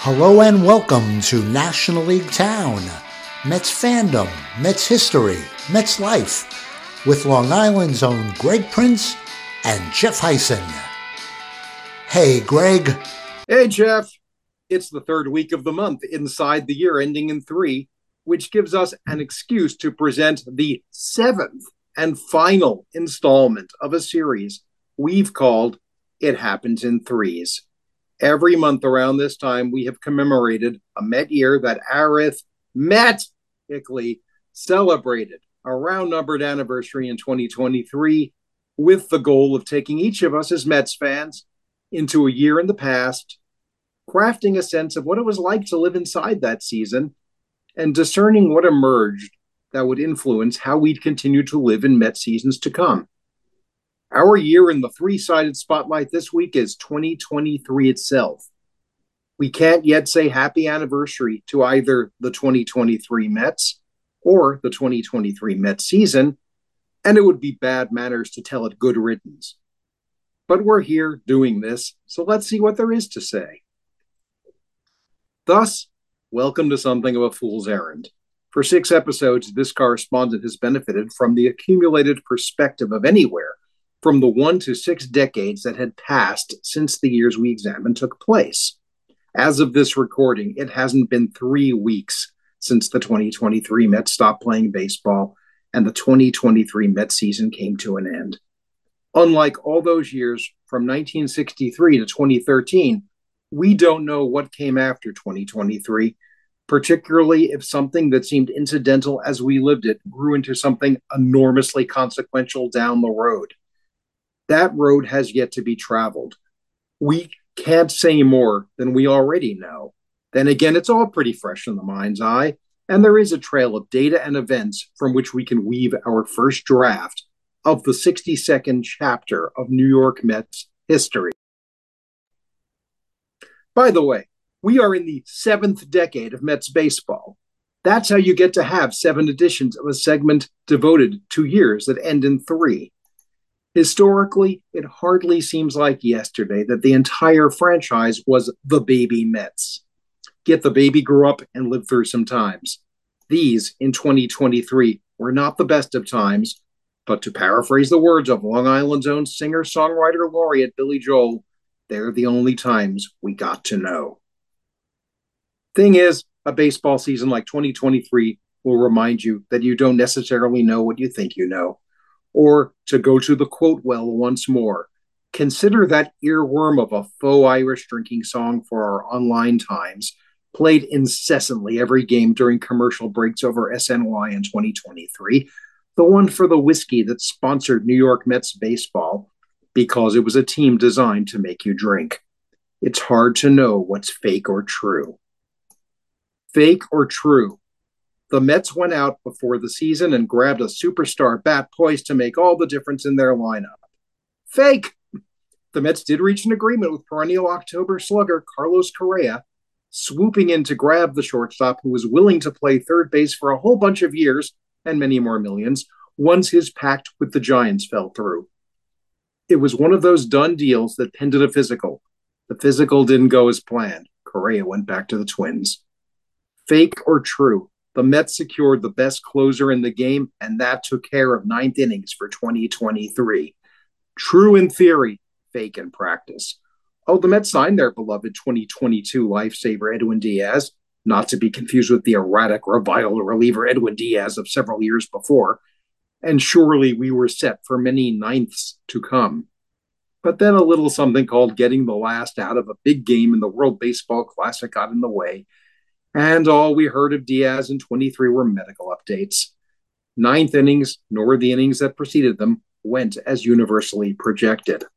Hello and welcome to National League Town, Mets fandom, Mets history, Mets life, with Long Island's own Greg Prince and Jeff Hyson. Hey, Greg. Hey, Jeff. It's the third week of the month inside the year ending in 3, which gives us an excuse to present the 7th and final installment of a series we've called It Happens in Threes. Every month around this time, we have commemorated a Met year that arithmetically celebrated a round-numbered anniversary in 2023 with the goal of taking each of us as Mets fans into a year in the past, crafting a sense of what it was like to live inside that season, and discerning what emerged that would influence how we'd continue to live in Met seasons to come. Our year in the three-sided spotlight this week is 2023 itself. We can't yet say happy anniversary to either the 2023 Mets or the 2023 Mets season, and it would be bad manners to tell it good riddance. But we're here doing this, so let's see what there is to say. Thus, welcome to something of a fool's errand. For 6 episodes, this correspondent has benefited from the accumulated perspective of anywhere from the 1 to 6 decades that had passed since the years we examined took place. As of this recording, it hasn't been 3 weeks since the 2023 Mets stopped playing baseball and the 2023 Mets season came to an end. Unlike all those years from 1963 to 2013, we don't know what came after 2023, particularly if something that seemed incidental as we lived it grew into something enormously consequential down the road. That road has yet to be traveled. We can't say more than we already know. Then again, it's all pretty fresh in the mind's eye, and there is a trail of data and events from which we can weave our first draft of the 62nd chapter of New York Mets history. By the way, we are in the 7th decade of Mets baseball. That's how you get to have 7 editions of a segment devoted to years that end in 3. Historically, it hardly seems like yesterday that the entire franchise was the baby Mets. Yet the baby grew up and lived through some times. These, in 2023, were not the best of times, but to paraphrase the words of Long Island's own singer-songwriter laureate Billy Joel, they're the only times we got to know. Thing is, a baseball season like 2023 will remind you that you don't necessarily know what you think you know. Or, to go to the quote well once more, consider that earworm of a faux Irish drinking song for our online times, played incessantly every game during commercial breaks over SNY in 2023, the one for the whiskey that sponsored New York Mets baseball, because it was a team designed to make you drink. It's hard to know what's fake or true. Fake or true? The Mets went out before the season and grabbed a superstar bat poised to make all the difference in their lineup. Fake! The Mets did reach an agreement with perennial October slugger Carlos Correa, swooping in to grab the shortstop who was willing to play third base for a whole bunch of years and many more millions once his pact with the Giants fell through. It was one of those done deals that pinned to the physical. The physical didn't go as planned. Correa went back to the Twins. Fake or true? The Mets secured the best closer in the game, and that took care of 9th innings for 2023. True in theory, fake in practice. Oh, the Mets signed their beloved 2022 lifesaver Edwin Diaz, not to be confused with the erratic revival reliever Edwin Diaz of several years before, and surely we were set for many ninths to come. But then a little something called getting the last out of a big game in the World Baseball Classic got in the way, and all we heard of Diaz in 23 were medical updates. 9th innings, nor the innings that preceded them, went as universally projected.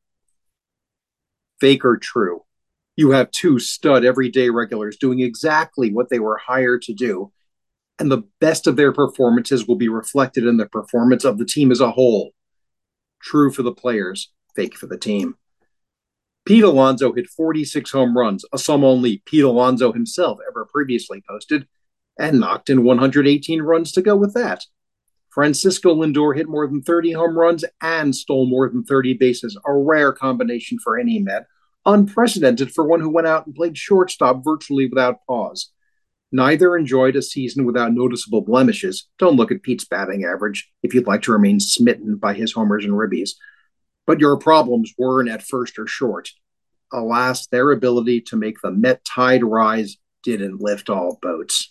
Fake or true? You have 2 stud everyday regulars doing exactly what they were hired to do, and the best of their performances will be reflected in the performance of the team as a whole. True for the players, fake for the team. Pete Alonso hit 46 home runs, a sum only Pete Alonso himself ever previously posted, and knocked in 118 runs to go with that. Francisco Lindor hit more than 30 home runs and stole more than 30 bases, a rare combination for any Met, unprecedented for one who went out and played shortstop virtually without pause. Neither enjoyed a season without noticeable blemishes. Don't look at Pete's batting average if you'd like to remain smitten by his homers and ribbies. But your problems weren't at first or short. Alas, their ability to make the Met tide rise didn't lift all boats.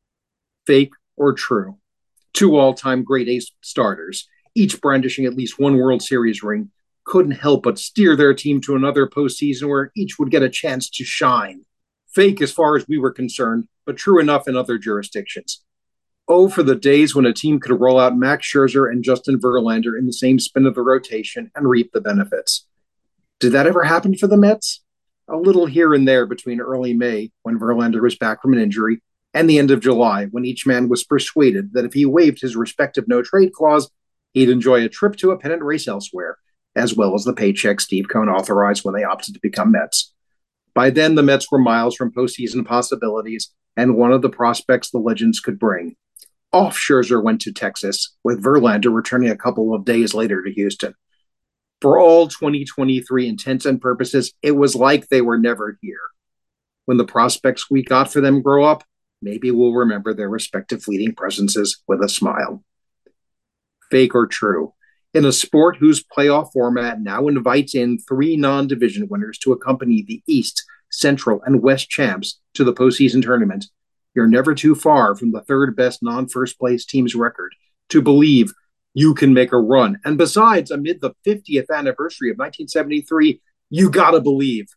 Fake or true? Two all-time great ace starters, each brandishing at least one World Series ring, couldn't help but steer their team to another postseason where each would get a chance to shine. Fake as far as we were concerned, but true enough in other jurisdictions. Oh, for the days when a team could roll out Max Scherzer and Justin Verlander in the same spin of the rotation and reap the benefits. Did that ever happen for the Mets? A little here and there between early May, when Verlander was back from an injury, and the end of July, when each man was persuaded that if he waived his respective no-trade clause, he'd enjoy a trip to a pennant race elsewhere, as well as the paycheck Steve Cohen authorized when they opted to become Mets. By then, the Mets were miles from postseason possibilities and one of the prospects the legends could bring. Off Scherzer went to Texas, with Verlander returning a couple of days later to Houston. For all 2023 intents and purposes, it was like they were never here. When the prospects we got for them grow up, maybe we'll remember their respective fleeting presences with a smile. Fake or true? In a sport whose playoff format now invites in three non-division winners to accompany the East, Central, and West champs to the postseason tournament, you're never too far from the third best non-first place team's record to believe you can make a run. And besides, amid the 50th anniversary of 1973, you gotta believe.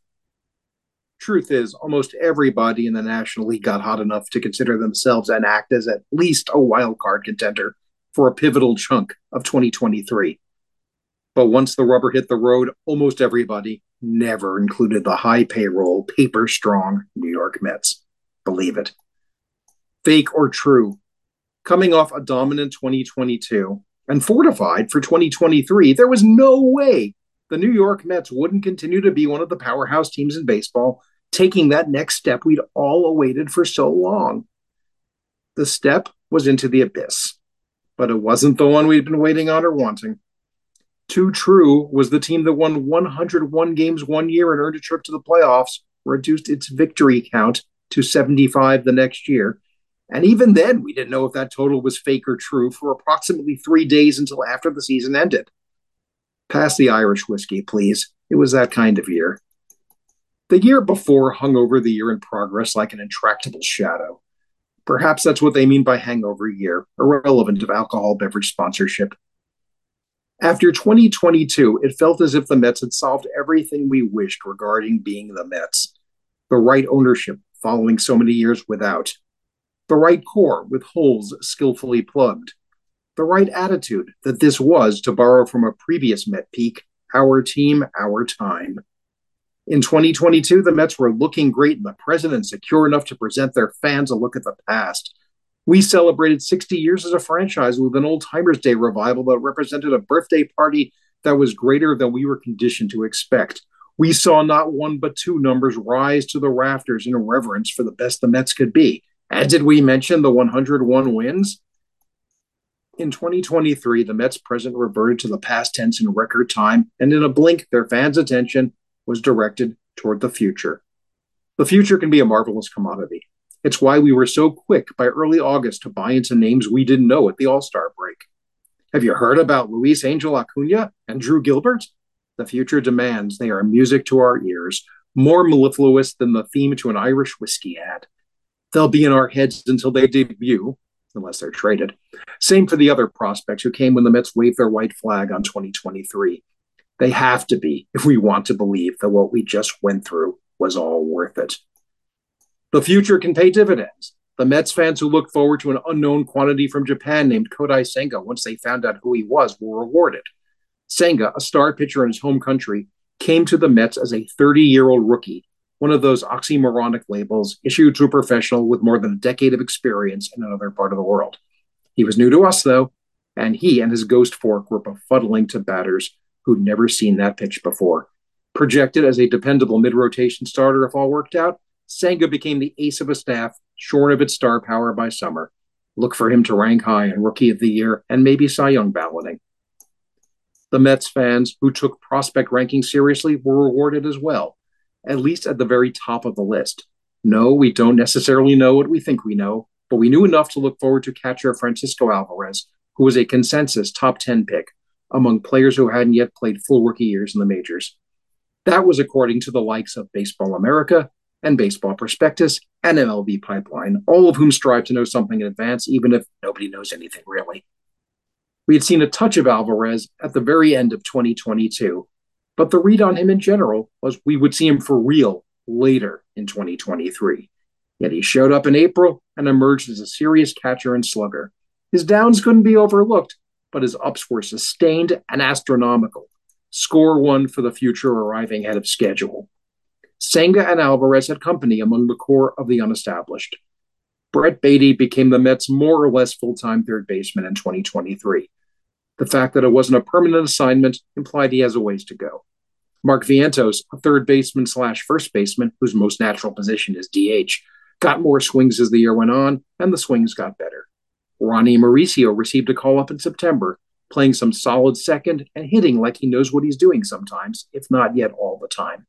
Truth is, almost everybody in the National League got hot enough to consider themselves and act as at least a wild card contender for a pivotal chunk of 2023. But once the rubber hit the road, almost everybody, never included the high payroll, paper-strong New York Mets. Believe it. Fake or true? Coming off a dominant 2022 and fortified for 2023, there was no way the New York Mets wouldn't continue to be one of the powerhouse teams in baseball, taking that next step we'd all awaited for so long. The step was into the abyss, but it wasn't the one we'd been waiting on or wanting. Too true was the team that won 101 games one year and earned a trip to the playoffs, reduced its victory count to 75 the next year. And even then, we didn't know if that total was fake or true for approximately 3 days until after the season ended. Pass the Irish whiskey, please. It was that kind of year. The year before hung over the year in progress like an intractable shadow. Perhaps that's what they mean by hangover year, irrelevant of alcohol beverage sponsorship. After 2022, it felt as if the Mets had solved everything we wished regarding being the Mets. The right ownership following so many years without. The right core with holes skillfully plugged. The right attitude that this was, to borrow from a previous Met peak, our team, our time. In 2022, the Mets were looking great and the president secure enough to present their fans a look at the past. We celebrated 60 years as a franchise with an Old Timers Day revival that represented a birthday party that was greater than we were conditioned to expect. We saw not one but two numbers rise to the rafters in reverence for the best the Mets could be. And did we mention the 101 wins? In 2023, the Mets present reverted to the past tense in record time, and in a blink, their fans' attention was directed toward the future. The future can be a marvelous commodity. It's why we were so quick by early August to buy into names we didn't know at the All-Star break. Have you heard about Luis Angel Acuna and Drew Gilbert? The future demands they are music to our ears, more mellifluous than the theme to an Irish whiskey ad. They'll be in our heads until they debut, unless they're traded. Same for the other prospects who came when the Mets waved their white flag on 2023. They have to be if we want to believe that what we just went through was all worth it. The future can pay dividends. The Mets fans who looked forward to an unknown quantity from Japan named Kodai Senga once they found out who he was were rewarded. Senga, a star pitcher in his home country, came to the Mets as a 30-year-old rookie, one of those oxymoronic labels issued to a professional with more than a decade of experience in another part of the world. He was new to us, though, and he and his ghost fork were befuddling to batters who'd never seen that pitch before. Projected as a dependable mid-rotation starter if all worked out, Senga became the ace of a staff, shorn of its star power by summer. Look for him to rank high in Rookie of the Year and maybe Cy Young balloting. The Mets fans who took prospect ranking seriously were rewarded as well. at least at the very top of the list. No, we don't necessarily know what we think we know, but we knew enough to look forward to catcher Francisco Alvarez, who was a consensus top 10 pick among players who hadn't yet played full rookie years in the majors. That was according to the likes of Baseball America and Baseball Prospectus and MLB Pipeline, all of whom strive to know something in advance, even if nobody knows anything really. We had seen a touch of Alvarez at the very end of 2022, but the read on him in general was we would see him for real later in 2023. Yet he showed up in April and emerged as a serious catcher and slugger. His downs couldn't be overlooked, but his ups were sustained and astronomical. Score one for the future arriving ahead of schedule. Senga and Alvarez had company among the core of the unestablished. Brett Baty became the Mets' more or less full-time third baseman in 2023. The fact that it wasn't a permanent assignment implied he has a ways to go. Mark Vientos, a third baseman / first baseman, whose most natural position is DH, got more swings as the year went on, and the swings got better. Ronnie Mauricio received a call-up in September, playing some solid second and hitting like he knows what he's doing sometimes, if not yet all the time.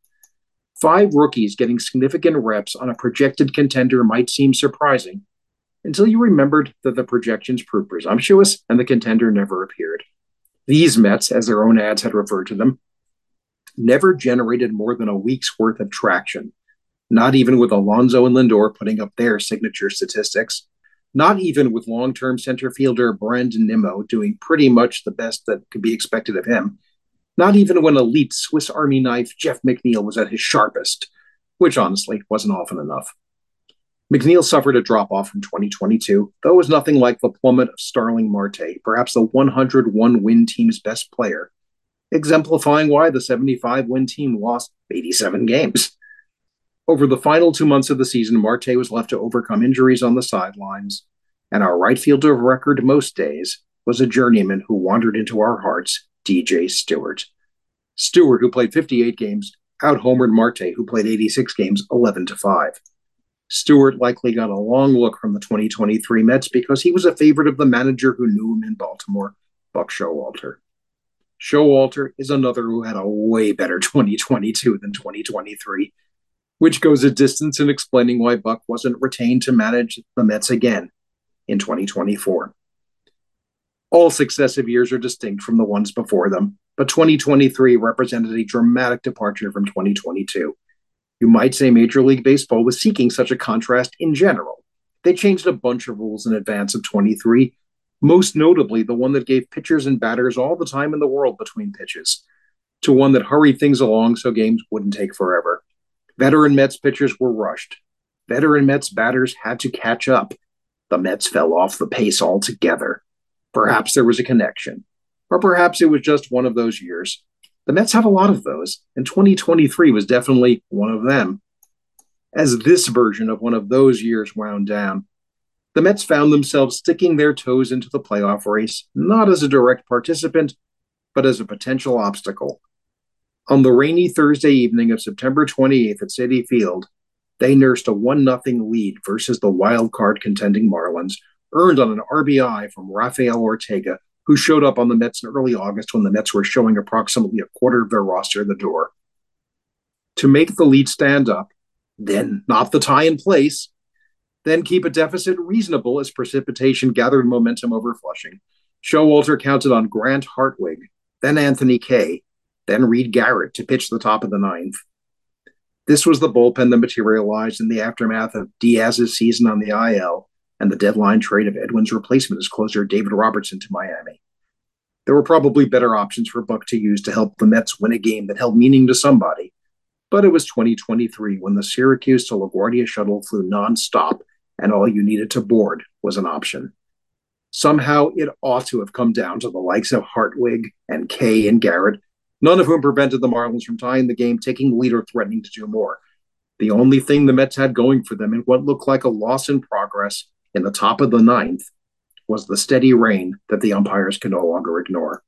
5 rookies getting significant reps on a projected contender might seem surprising, until you remembered that the projections proved presumptuous and the contender never appeared. These Mets, as their own ads had referred to them, never generated more than a week's worth of traction, not even with Alonso and Lindor putting up their signature statistics, not even with long-term center fielder Brandon Nimmo doing pretty much the best that could be expected of him, not even when elite Swiss Army knife Jeff McNeil was at his sharpest, which honestly wasn't often enough. McNeil suffered a drop-off from 2022, though it was nothing like the plummet of Starling Marte, perhaps the 101-win team's best player, exemplifying why the 75-win team lost 87 games. Over the final 2 months of the season, Marte was left to overcome injuries on the sidelines, and our right fielder of record most days was a journeyman who wandered into our hearts, DJ Stewart. Stewart, who played 58 games, out-homered Marte, who played 86 games, 11-5. Stewart likely got a long look from the 2023 Mets because he was a favorite of the manager who knew him in Baltimore, Buck Showalter. Showalter is another who had a way better 2022 than 2023, which goes a distance in explaining why Buck wasn't retained to manage the Mets again in 2024. All successive years are distinct from the ones before them, but 2023 represented a dramatic departure from 2022. You might say Major League Baseball was seeking such a contrast in general. They changed a bunch of rules in advance of 23, most notably the one that gave pitchers and batters all the time in the world between pitches, to one that hurried things along so games wouldn't take forever. Veteran Mets pitchers were rushed. Veteran Mets batters had to catch up. The Mets fell off the pace altogether. Perhaps there was a connection, or perhaps it was just one of those years. The Mets have a lot of those, and 2023 was definitely one of them. As this version of one of those years wound down, the Mets found themselves sticking their toes into the playoff race, not as a direct participant, but as a potential obstacle. On the rainy Thursday evening of September 28th at Citi Field, they nursed a 1-0 lead versus the wild card contending Marlins, earned on an RBI from Rafael Ortega, who showed up on the Mets in early August when the Mets were showing approximately a quarter of their roster at the door. To make the lead stand up, then knock the tie in place, then keep a deficit reasonable as precipitation gathered momentum over Flushing, Showalter counted on Grant Hartwig, then Anthony Kay, then Reed Garrett to pitch the top of the ninth. This was the bullpen that materialized in the aftermath of Diaz's season on the IL and the deadline trade of Edwin's replacement as closer David Robertson to Miami. There were probably better options for Buck to use to help the Mets win a game that held meaning to somebody, but it was 2023 when the Syracuse to LaGuardia shuttle flew nonstop and all you needed to board was an option. Somehow it ought to have come down to the likes of Hartwig and Kay and Garrett, none of whom prevented the Marlins from tying the game, taking the lead, or threatening to do more. The only thing the Mets had going for them in what looked like a loss in progress in the top of the ninth was the steady rain that the umpires could no longer ignore.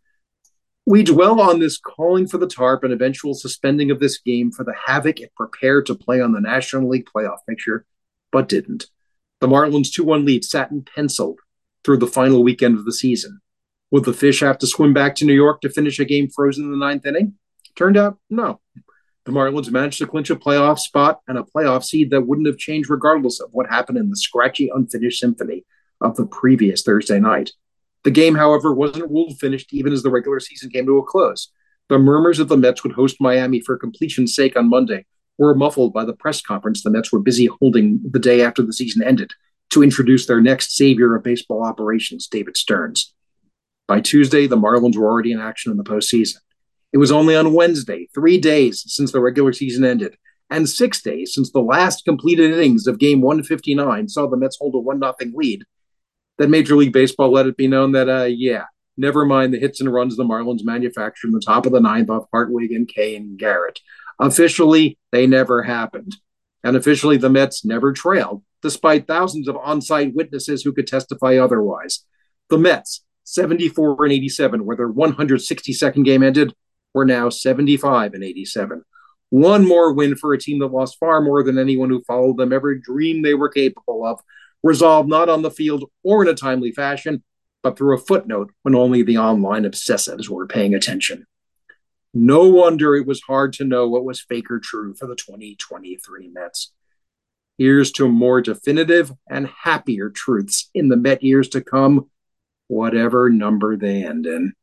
We dwell on this calling for the tarp and eventual suspending of this game for the havoc it prepared to play on the National League playoff picture, but didn't. The Marlins' 2-1 lead sat and penciled through the final weekend of the season. Would the Fish have to swim back to New York to finish a game frozen in the ninth inning? Turned out, no. The Marlins managed to clinch a playoff spot and a playoff seed that wouldn't have changed regardless of what happened in the scratchy, unfinished symphony of the previous Thursday night. The game, however, wasn't ruled finished even as the regular season came to a close. The murmurs that the Mets would host Miami for completion's sake on Monday were muffled by the press conference the Mets were busy holding the day after the season ended to introduce their next savior of baseball operations, David Stearns. By Tuesday, the Marlins were already in action in the postseason. It was only on Wednesday, 3 days since the regular season ended, and 6 days since the last completed innings of Game 159 saw the Mets hold a 1-0 lead, that Major League Baseball let it be known that, never mind the hits and runs the Marlins manufactured in the top of the ninth off Hartwig and Kay and Garrett. Officially, they never happened. And officially, the Mets never trailed, despite thousands of on-site witnesses who could testify otherwise. The Mets, 74-87, where their 162nd game ended, were now 75-87. One more win for a team that lost far more than anyone who followed them ever dreamed they were capable of, resolved not on the field or in a timely fashion, but through a footnote when only the online obsessives were paying attention. No wonder it was hard to know what was fake or true for the 2023 Mets. Here's to more definitive and happier truths in the Met years to come, whatever number they end in.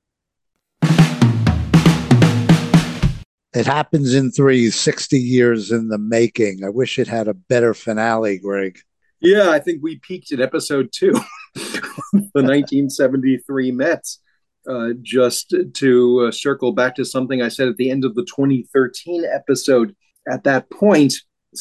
It happens in threes, 60 years in the making. I wish it had a better finale, Greg. Yeah, I think we peaked at episode 2, the 1973 Mets. Just to circle back to something I said at the end of the 2013 episode, at that point,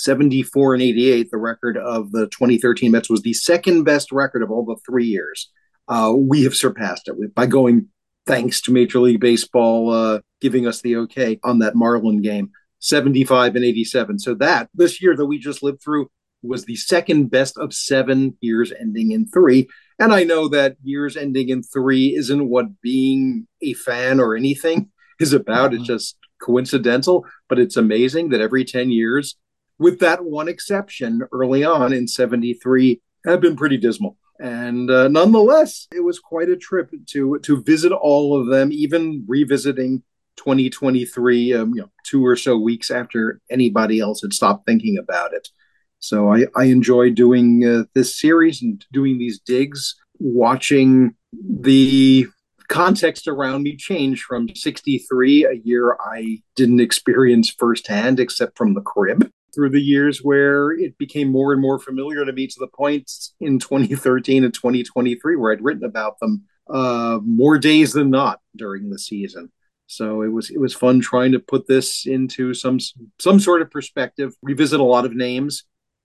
74-88, the record of the 2013 Mets was the second best record of all the 3 years. We have surpassed it by going, thanks to Major League Baseball giving us the okay on that Marlin game, 75-87. So that, this year that we just lived through, was the second best of 7 years ending in 3. And I know that years ending in 3 isn't what being a fan or anything is about. It's just coincidental, but it's amazing that every 10 years, with that one exception early on in 73, have been pretty dismal. And nonetheless, it was quite a trip to visit all of them, even revisiting 2023, 2 or so weeks after anybody else had stopped thinking about it. So I enjoy doing this series and doing these digs, watching the context around me change from 63, a year I didn't experience firsthand except from the crib, through the years where it became more and more familiar to me, to the point in 2013 and 2023 where I'd written about them more days than not during the season. So it was fun trying to put this into some sort of perspective, revisit a lot of names.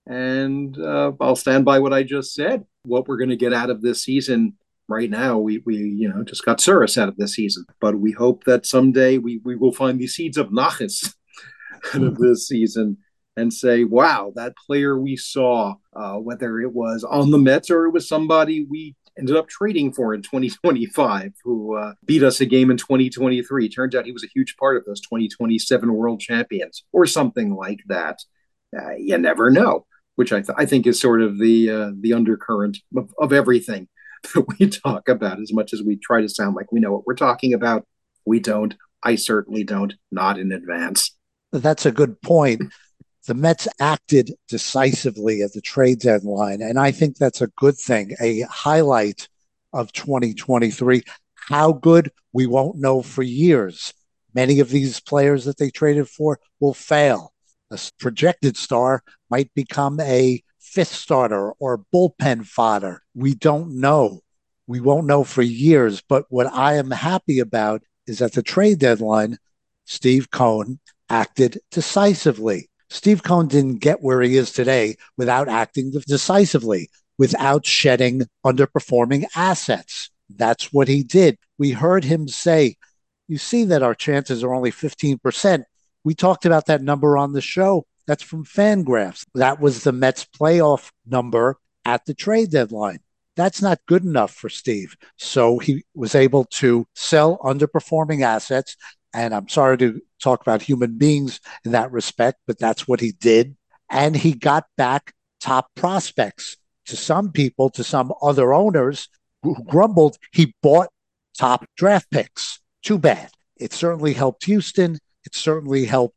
And I'll stand by what I just said. What we're going to get out of this season right now, we just got Suris out of this season. But we hope that someday we will find the seeds of Nachis out of this season and say, wow, that player we saw, whether it was on the Mets or it was somebody we ended up trading for in 2025 who beat us a game in 2023. Turns out he was a huge part of those 2027 world champions or something like that. You never know. Which I think is sort of the undercurrent of everything that we talk about. As much as we try to sound like we know what we're talking about, we don't. I certainly don't, not in advance. That's a good point. The Mets acted decisively at the trade deadline, and I think that's a good thing, a highlight of 2023. How good, we won't know for years. Many of these players that they traded for will fail. A projected star might become a fifth starter or bullpen fodder. We don't know. We won't know for years. But what I am happy about is at the trade deadline, Steve Cohen acted decisively. Steve Cohen didn't get where he is today without acting decisively, without shedding underperforming assets. That's what he did. We heard him say, you see that our chances are only 15%. We talked about that number on the show. That's from Fangraphs. That was the Mets playoff number at the trade deadline. That's not good enough for Steve. So he was able to sell underperforming assets. And I'm sorry to talk about human beings in that respect, but that's what he did. And he got back top prospects. To some people, to some other owners who grumbled, he bought top draft picks. Too bad. It certainly helped Houston. It certainly helped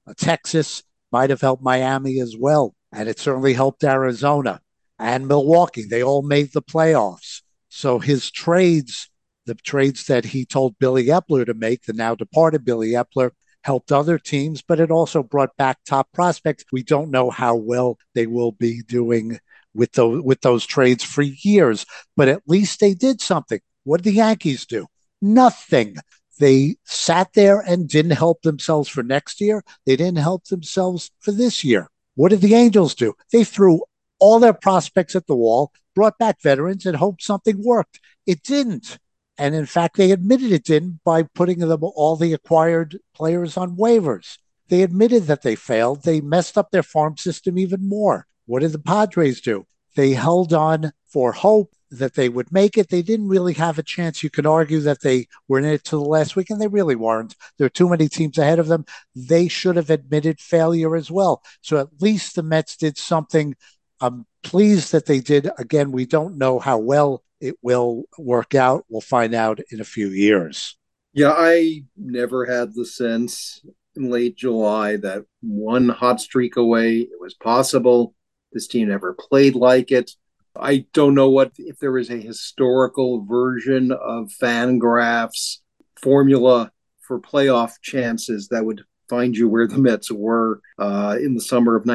Texas, might have helped Miami as well. And it certainly helped Arizona and Milwaukee. They all made the playoffs. So his trades, the trades that he told Billy Epler to make, the now departed Billy Epler, helped other teams, but it also brought back top prospects. We don't know how well they will be doing with those trades for years, but at least they did something. What did the Yankees do? Nothing. They sat there and didn't help themselves for next year. They didn't help themselves for this year. What did the Angels do? They threw all their prospects at the wall, brought back veterans, and hoped something worked. It didn't. And in fact, they admitted it didn't by putting them all the acquired players on waivers. They admitted that they failed. They messed up their farm system even more. What did the Padres do? They held on for hope that they would make it. They didn't really have a chance. You can argue that they were in it to the last week, and they really weren't. There are too many teams ahead of them. They should have admitted failure as well. So at least the Mets did something. I'm pleased that they did. Again, we don't know how well it will work out. We'll find out in a few years. Yeah, I never had the sense in late July that one hot streak away, it was possible. This team never played like it. I don't know if there is a historical version of Fangraphs formula for playoff chances that would find you where the Mets were in the summer of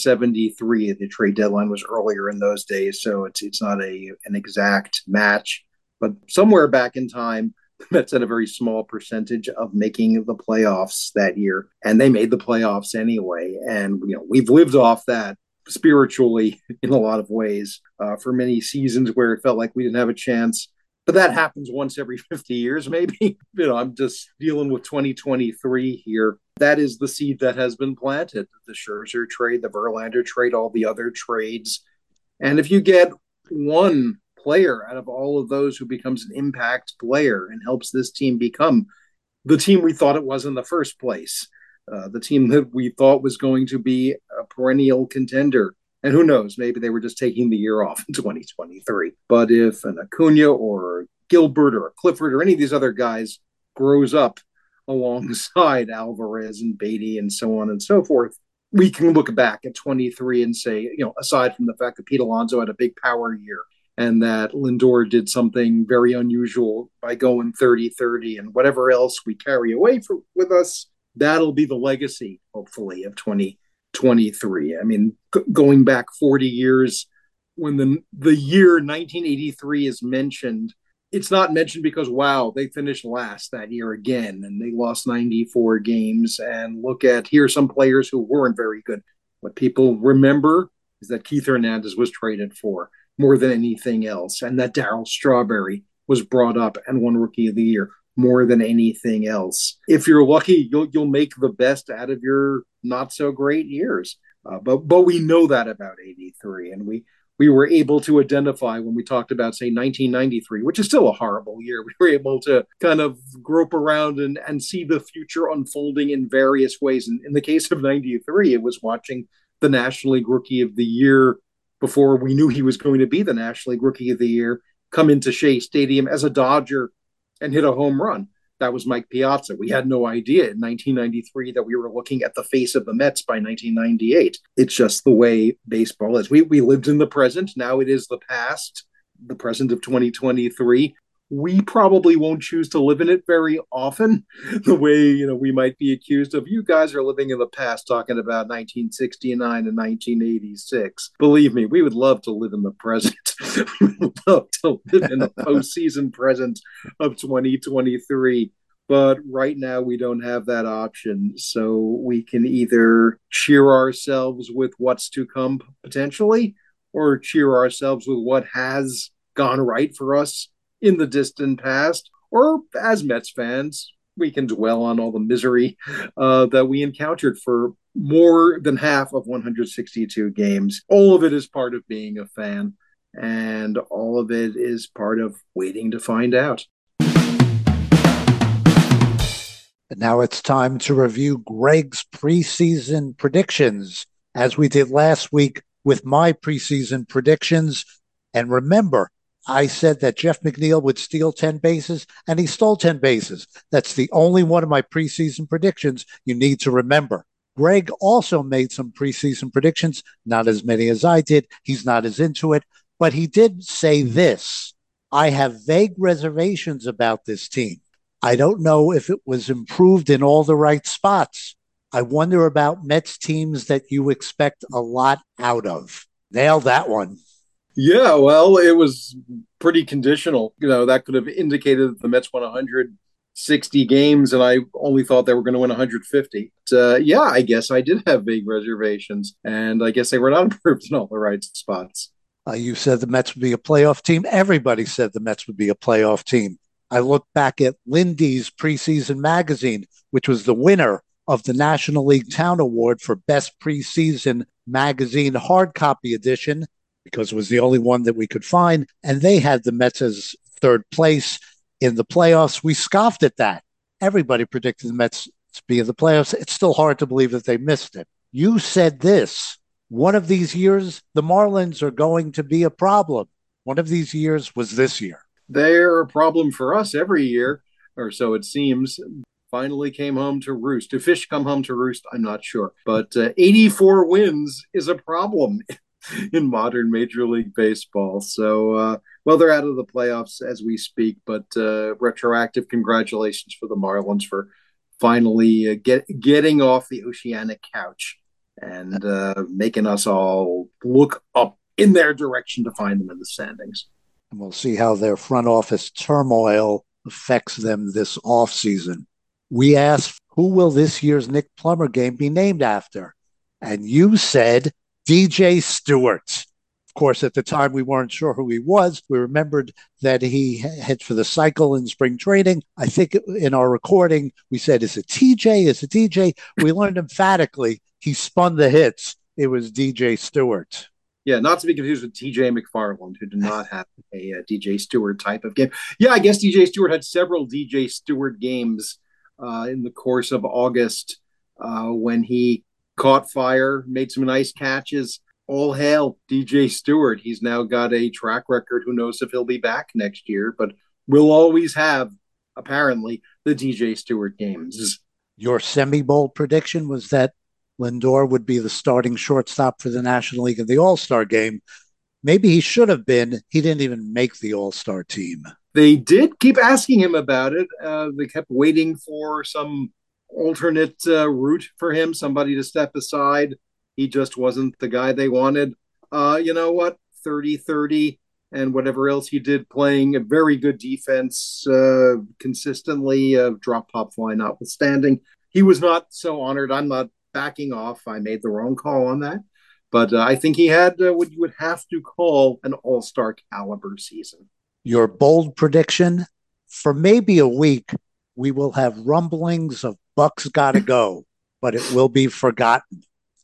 1973. The trade deadline was earlier in those days, so it's not an exact match. But somewhere back in time, the Mets had a very small percentage of making the playoffs that year, and they made the playoffs anyway. And we've lived off that spiritually in a lot of ways for many seasons where it felt like we didn't have a chance. But that happens once every 50 years, maybe. I'm just dealing with 2023 here. That is the seed that has been planted. The Scherzer trade, the Verlander trade, all the other trades. And if you get one player out of all of those who becomes an impact player and helps this team become the team we thought it was in the first place, the team that we thought was going to be a perennial contender. And who knows, maybe they were just taking the year off in 2023. But if an Acuna or Gilbert or a Clifford or any of these other guys grows up alongside Alvarez and Beatty and so on and so forth, we can look back at 23 and say, aside from the fact that Pete Alonso had a big power year and that Lindor did something very unusual by going 30-30 and whatever else we carry away with us, that'll be the legacy, hopefully, of 2023. I mean, going back 40 years, when the year 1983 is mentioned, it's not mentioned because, wow, they finished last that year again, and they lost 94 games. And here's some players who weren't very good. What people remember is that Keith Hernandez was traded for more than anything else, and that Darryl Strawberry was brought up and won Rookie of the Year more than anything else. If you're lucky, you'll make the best out of your not so great years. But we know that about 83, and we were able to identify when we talked about, say, 1993, which is still a horrible year. We were able to kind of grope around and see the future unfolding in various ways. And in the case of 93, it was watching the National League Rookie of the Year before we knew he was going to be the National League Rookie of the Year come into Shea Stadium as a Dodger and hit a home run. That was Mike Piazza. We had no idea in 1993 that we were looking at the face of the Mets by 1998. It's just the way baseball is. We lived in the present. Now it is the past, the present of 2023. We probably won't choose to live in it very often, the way we might be accused of. You guys are living in the past talking about 1969 and 1986. Believe me, we would love to live in the present. We would love to live in the postseason present of 2023. But right now, we don't have that option. So we can either cheer ourselves with what's to come potentially, or cheer ourselves with what has gone right for us in the distant past. Or as Mets fans, we can dwell on all the misery that we encountered for more than half of 162 games. All of it is part of being a fan, and all of it is part of waiting to find out. And now it's time to review Greg's preseason predictions, as we did last week with my preseason predictions. And remember, I said that Jeff McNeil would steal 10 bases, and he stole 10 bases. That's the only one of my preseason predictions you need to remember. Greg also made some preseason predictions, not as many as I did. He's not as into it, but he did say this: I have vague reservations about this team. I don't know if it was improved in all the right spots. I wonder about Mets teams that you expect a lot out of. Nailed that one. Yeah, well, it was pretty conditional. That could have indicated that the Mets won 160 games, and I only thought they were going to win 150. Yeah, I guess I did have big reservations, and I guess they were not improved in all the right spots. You said the Mets would be a playoff team. Everybody said the Mets would be a playoff team. I look back at Lindy's preseason magazine, which was the winner of the National League Town Award for Best Preseason Magazine hard copy edition, because it was the only one that we could find. And they had the Mets as third place in the playoffs. We scoffed at that. Everybody predicted the Mets to be in the playoffs. It's still hard to believe that they missed it. You said this: one of these years, the Marlins are going to be a problem. One of these years was this year. They're a problem for us every year, or so it seems. Finally came home to roost. Do fish come home to roost? I'm not sure. But 84 wins is a problem in modern Major League Baseball. So, well, they're out of the playoffs as we speak, but retroactive congratulations for the Marlins for finally getting off the oceanic couch and making us all look up in their direction to find them in the standings. And we'll see how their front office turmoil affects them this offseason. We asked, who will this year's Nick Plummer game be named after? And you said DJ Stewart. Of course, at the time, we weren't sure who he was. We remembered that he hit for the cycle in spring training. I think in our recording, we said, is it TJ? Is it DJ? We learned emphatically he spun the hits. It was DJ Stewart. Yeah, not to be confused with TJ McFarland, who did not have a DJ Stewart type of game. Yeah, I guess DJ Stewart had several DJ Stewart games in the course of August when he caught fire, made some nice catches. All hail DJ Stewart. He's now got a track record. Who knows if he'll be back next year, but we'll always have, apparently, the DJ Stewart games. Your semi-bold prediction was that Lindor would be the starting shortstop for the National League in the All-Star game. Maybe he should have been. He didn't even make the All-Star team. They did keep asking him about it. They kept waiting for some alternate route for him, somebody to step aside. He just wasn't the guy they wanted. You know what? 30-30 and whatever else he did, playing a very good defense consistently, drop pop fly notwithstanding. He was not so honored. I'm not backing off. I made the wrong call on that. But I think he had what you would have to call an all-star caliber season. Your bold prediction: for maybe a week, we will have rumblings of Buck's gotta go, but it will be forgotten.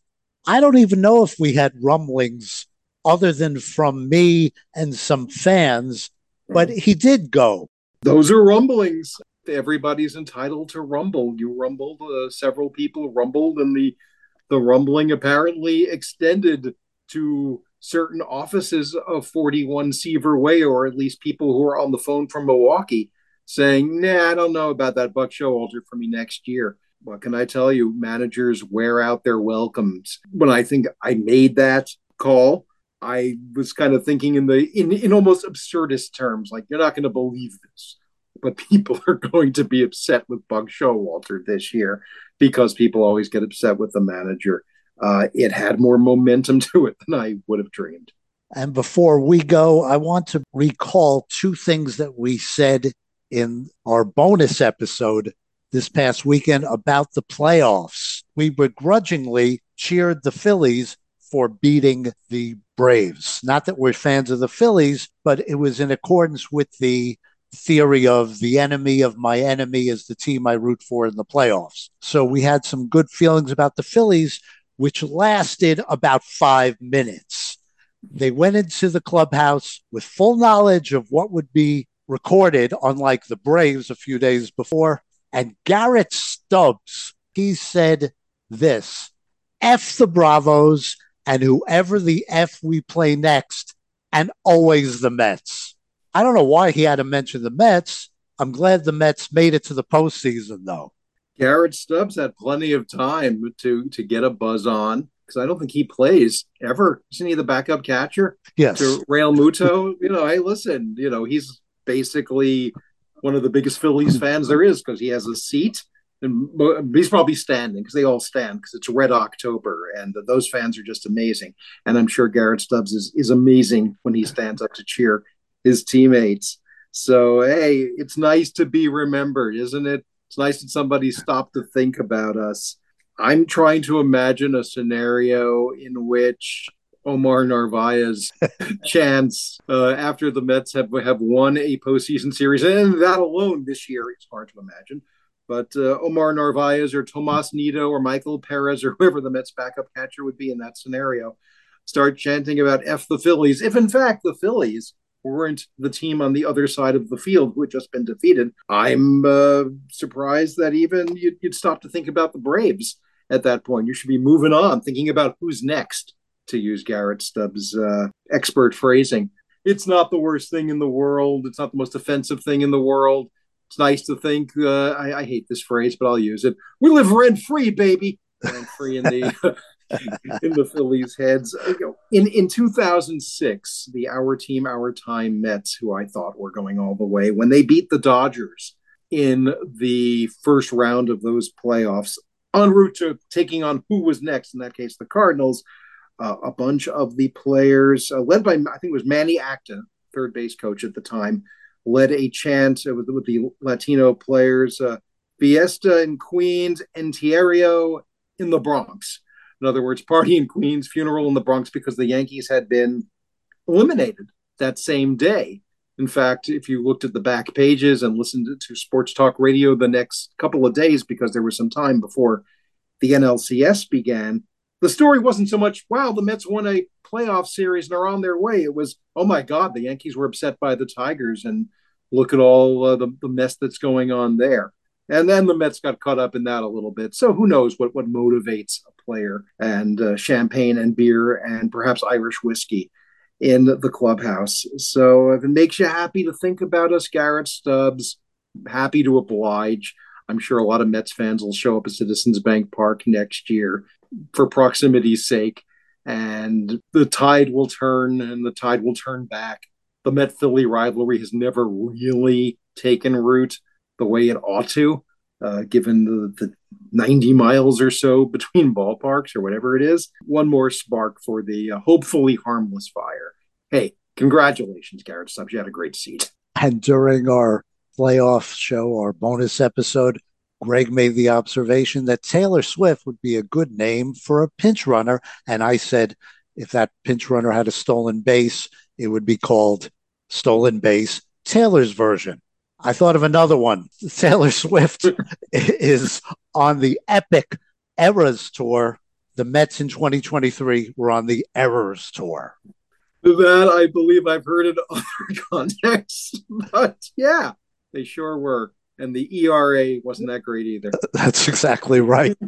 I don't even know if we had rumblings other than from me and some fans, but he did go. Those are rumblings. Everybody's entitled to rumble. You rumbled, several people rumbled, and the rumbling apparently extended to certain offices of 41 Seaver Way, or at least people who are on the phone from Milwaukee saying, nah, I don't know about that Buck Showalter for me next year. What can I tell you? Managers wear out their welcomes. When I think I made that call, I was kind of thinking in almost absurdist terms, like, you're not going to believe this, but people are going to be upset with Buck Showalter this year because people always get upset with the manager. It had more momentum to it than I would have dreamed. And before we go, I want to recall two things that we said in our bonus episode this past weekend about the playoffs. We begrudgingly cheered the Phillies for beating the Braves. Not that we're fans of the Phillies, but it was in accordance with the theory of the enemy of my enemy is the team I root for in the playoffs. So we had some good feelings about the Phillies, which lasted about 5 minutes. They went into the clubhouse with full knowledge of what would be recorded, unlike the Braves a few days before. And Garrett Stubbs, he said this: F the Bravos and whoever the F we play next, and always the Mets. I don't know why he had to mention the Mets. I'm glad the Mets made it to the postseason, though. Garrett Stubbs had plenty of time to get a buzz on because I don't think he plays ever. Isn't he the backup catcher Yes. to Real Muto? Hey, listen, he's basically one of the biggest Phillies fans there is because he has a seat. And he's probably standing because they all stand because it's Red October and those fans are just amazing. And I'm sure Garrett Stubbs is amazing when he stands up to cheer his teammates. So, hey, it's nice to be remembered, isn't it? It's nice that somebody stopped to think about us. I'm trying to imagine a scenario in which Omar Narvaez chance after the Mets have won a postseason series, and that alone this year is hard to imagine. But Omar Narvaez or Tomas Nido or Michael Perez or whoever the Mets backup catcher would be in that scenario start chanting about F the Phillies. If in fact the Phillies weren't the team on the other side of the field who had just been defeated, I'm surprised that even you'd stop to think about the Braves at that point. You should be moving on, thinking about who's next, to use Garrett Stubbs' expert phrasing. It's not the worst thing in the world. It's not the most offensive thing in the world. It's nice to think. I hate this phrase, but I'll use it. We live rent free, baby. Rent free in the in the Phillies' heads. In 2006, the Our Team, Our Time Mets, who I thought were going all the way, when they beat the Dodgers in the first round of those playoffs, en route to taking on who was next, in that case, the Cardinals, a bunch of the players, led by, I think it was Manny Acta, third base coach at the time, led a chant with the Latino players, Fiesta in Queens, Entierro in the Bronx. In other words, party in Queens, funeral in the Bronx, because the Yankees had been eliminated that same day. In fact, if you looked at the back pages and listened to sports talk radio the next couple of days, because there was some time before the NLCS began, the story wasn't so much, wow, the Mets won a playoff series and are on their way. It was, oh my God, the Yankees were upset by the Tigers and look at all the mess that's going on there. And then the Mets got caught up in that a little bit. So who knows what motivates a player, and champagne and beer and perhaps Irish whiskey in the clubhouse. So if it makes you happy to think about us, Garrett Stubbs, happy to oblige. I'm sure a lot of Mets fans will show up at Citizens Bank Park next year for proximity's sake, and the tide will turn and the tide will turn back. The Met Philly rivalry has never really taken root the way it ought to, given the 90 miles or so between ballparks or whatever it is. One more spark for the hopefully harmless fire. Hey, congratulations, Garrett Stubbs. You had a great seat. And during our playoff show, our bonus episode, Greg made the observation that Taylor Swift would be a good name for a pinch runner. And I said, if that pinch runner had a stolen base, it would be called Stolen Base, Taylor's version. I thought of another one. Taylor Swift is on the Epic Eras Tour. The Mets in 2023 were on the Errors Tour. That I believe I've heard in other contexts, but yeah, they sure were. And the ERA wasn't that great either. That's exactly right.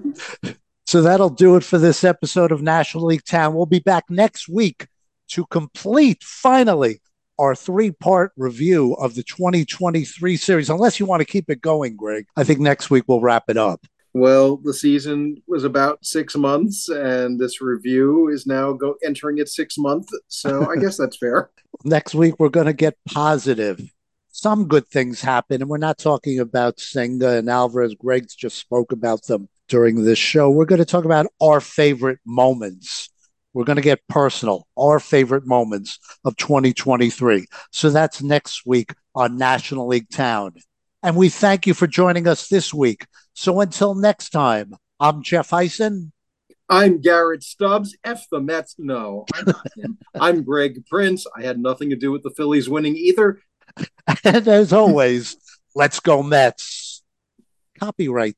So that'll do it for this episode of National League Town. We'll be back next week to complete, finally, our three-part review of the 2023 series. Unless you want to keep it going, Greg, I think next week we'll wrap it up. Well, the season was about 6 months, and this review is now entering its 6th month. So I guess that's fair. Next week, we're going to get positive. Some good things happen, and we're not talking about Senga and Alvarez. Greg just spoke about them during this show. We're going to talk about our favorite moments. We're going to get personal, our favorite moments of 2023. So that's next week on National League Town. And we thank you for joining us this week. So until next time, I'm Jeff Heisen. I'm Garrett Stubbs. F the Mets. No, I'm not him. I'm Greg Prince. I had nothing to do with the Phillies winning either. And as always, let's go Mets. Copyright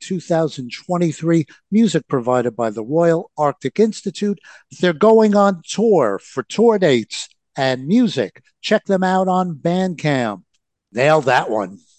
2023, music provided by the Royal Arctic Institute. They're going on tour. For tour dates and music, check them out on Bandcamp. Nailed that one.